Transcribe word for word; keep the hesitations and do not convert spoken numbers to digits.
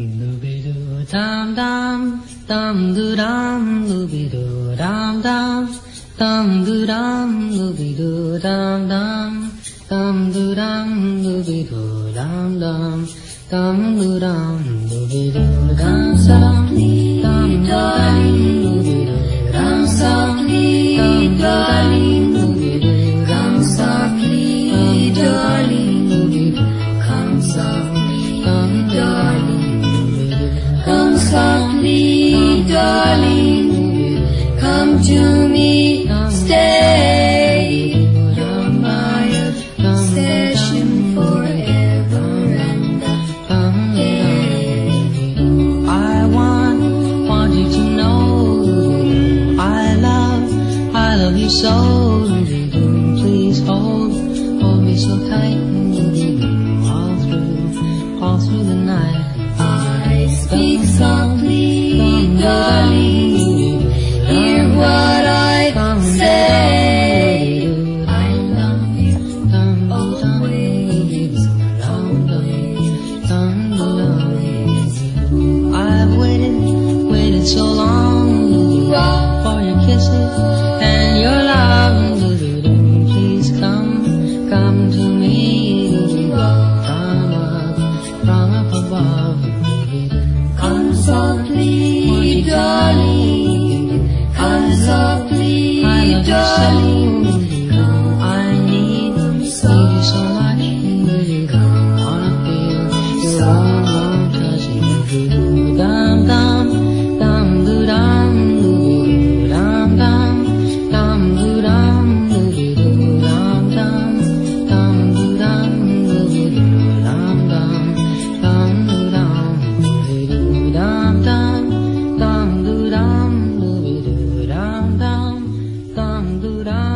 Dooby-doo, dum-dum, dum-doo-dum, dooby-doo, dum-dum, dum-doo-dum, dooby-doo, dum-dum, dum-doo-dum, dooby-doo, dum-dum, dum-doo-dum, dooby-doo, dum-dum, dum-dum, dooby-doo, Come softly, darling, dooby-doo, come softly, darling, come softly, darling, come softly, darling, come to me, stay, you're my obsession forever and a day. I want, want you to know I love, I love you so. Please hold, hold me so tight all through, all through the night. I speak softly, darling, hear what I say. I love you always, always, always. I've waited, waited so long for your kisses and your love. Please come, come to me from up, from up above. Come softly, darling, come softly, darling, I need, need you so much. I wanna feel your warm touching you. Dum dum, dum doo dum, doo dum dum, dum doo dum, doo dum dum, dum doo dum, doo dum dum, dum doo dum, doo dum dum, dum doo dum, doo dum dum, dum doo dum.